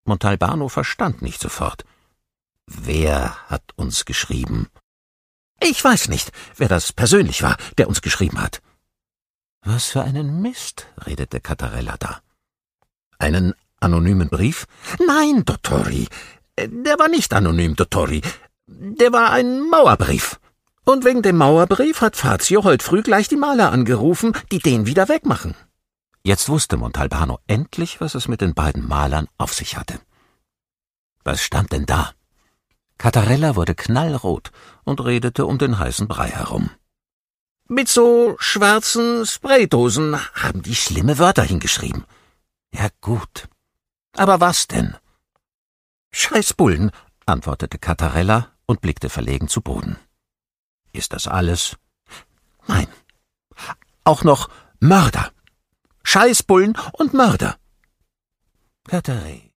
Montalbano verstand nicht sofort. Wer hat uns geschrieben? Ich weiß nicht, wer das persönlich war, der uns geschrieben hat. Was für einen Mist, redete Cattarella da. Einen anonymen Brief? Nein, Dottori. Der war nicht anonym, Dottori. Der war ein Mauerbrief. Und wegen dem Mauerbrief hat Fazio heute früh gleich die Maler angerufen, die den wieder wegmachen. Jetzt wusste Montalbano endlich, was es mit den beiden Malern auf sich hatte. Was stand denn da? Cattarella wurde knallrot und redete um den heißen Brei herum. Mit so schwarzen Spraydosen haben die schlimme Wörter hingeschrieben. Ja gut. Aber was denn? Scheißbullen, antwortete Cattarella und blickte verlegen zu Boden. Ist das alles? Nein. Auch noch Mörder. Scheißbullen und Mörder. Cattarella.